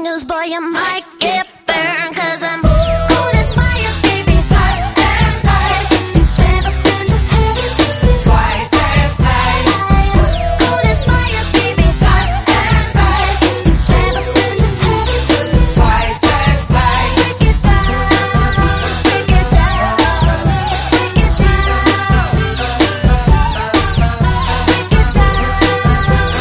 news, boy, you might get burned, 'cause I'm